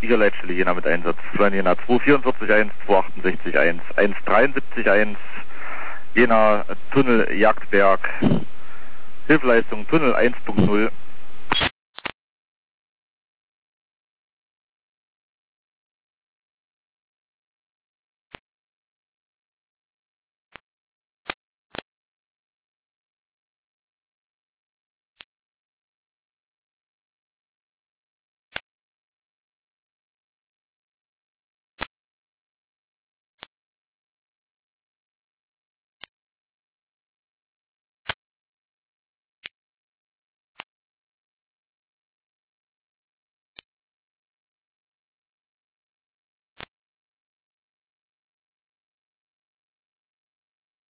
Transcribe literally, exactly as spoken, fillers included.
Tigerleitstelle Jena mit Einsatz. Florian Jena zwei vier vier eins, zwei acht sechs eins, eins drei sieben eins, Jena Tunnel Jagdberg, Hilfeleistung Tunnel eins Punkt null.